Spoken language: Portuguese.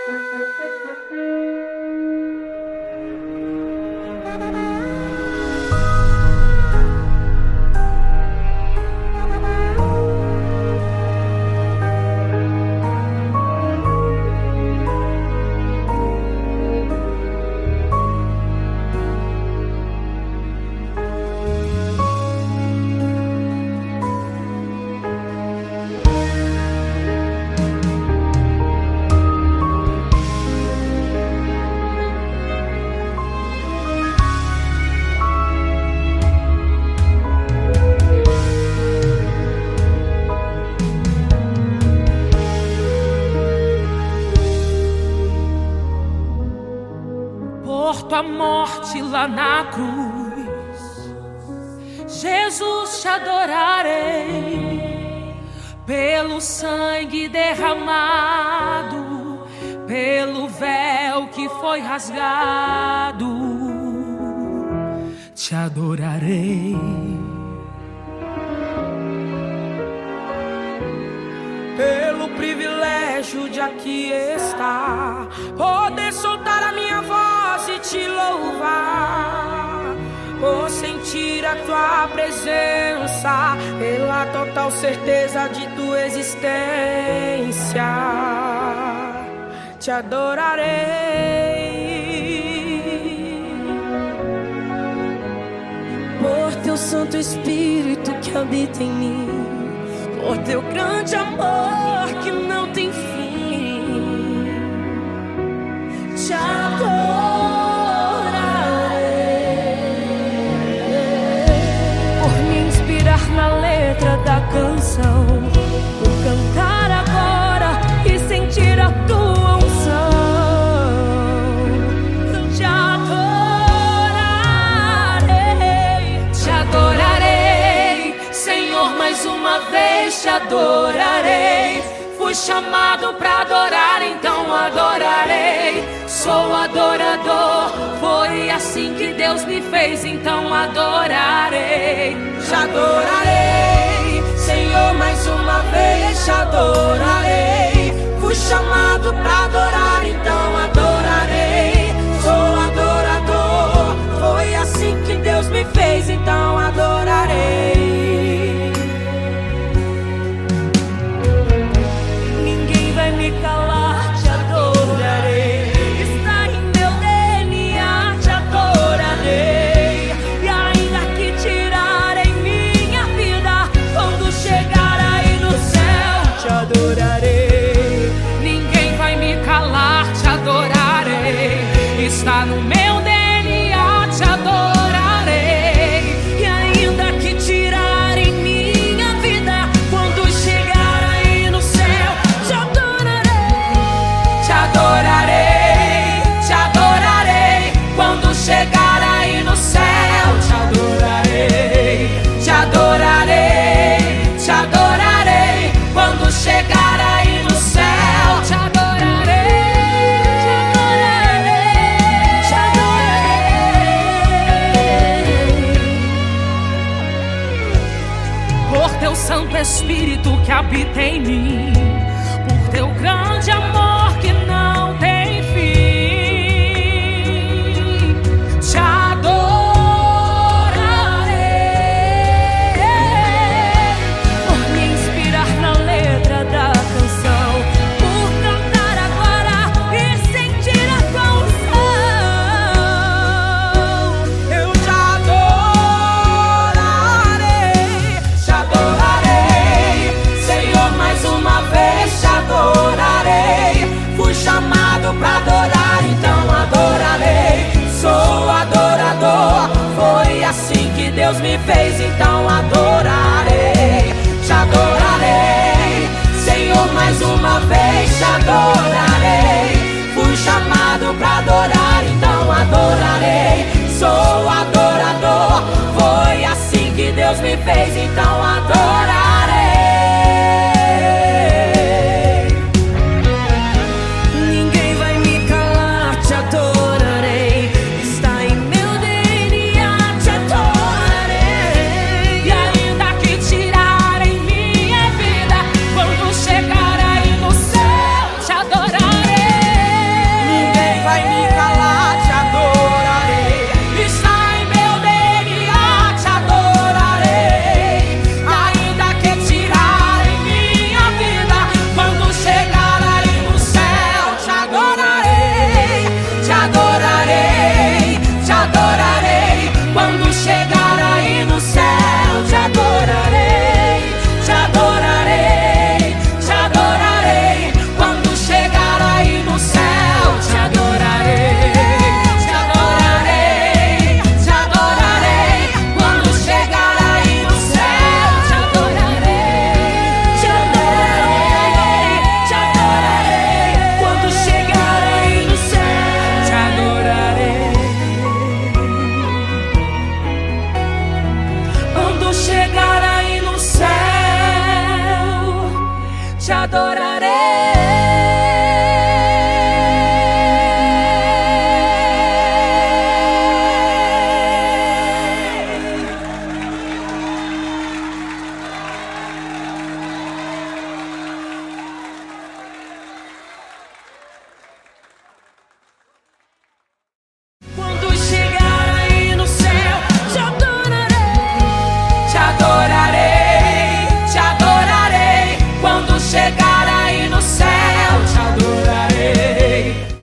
A morte lá na cruz, Jesus, te adorarei pelo sangue derramado, pelo véu que foi rasgado, te adorarei. Pelo privilégio de aqui estar, poder soltar a minha voz e te louvar, por sentir a tua presença, pela total certeza de tua existência, te adorarei. Por teu Santo Espírito que habita em mim, por teu grande amor que não tem fim, te adorarei. Por me inspirar na letra da canção, por cantar agora e sentir a tua unção, te adorarei, te adorarei, Senhor, mais uma vez te adorarei. Fui chamado pra adorar, então adorarei. Sou adorador, foi assim que Deus me fez, então adorarei. Te adorarei, Senhor, mais uma vez te adorarei. Fui chamado pra adorar, então adorarei. Sou adorador, foi assim que Deus me fez, então adorarei. Me calar, te adorarei. Está em meu DNA, te adorarei. E ainda que tirarem minha vida, quando chegar aí no céu, te adorarei. Ninguém vai me calar, te adorarei. Está no meu DNA, te adorarei. E ainda que tirarem minha vida, quando chegar aí no céu, te adorarei, te adorarei. Quando chegar aí no céu, te adorarei, te adorarei, te adorarei. Quando chegar aí no céu, te adorarei, te adorarei, te adorarei. Por teu Santo Espírito que habita em mim, por teu grande amor que não tem fim, te adorarei. Por me inspirar na letra da canção, por cantar agora e sentir a tua unção, eu te adorarei, Senhor, mais uma vez te adorarei. Fui chamado pra adorar, então adorarei. Sou adorador, foi assim que Deus me fez, então adorarei. Te adorarei, Senhor, mais uma vez te adorarei. Fui chamado pra adorar, então adorarei. Sou adorador, foi assim que Deus me fez, então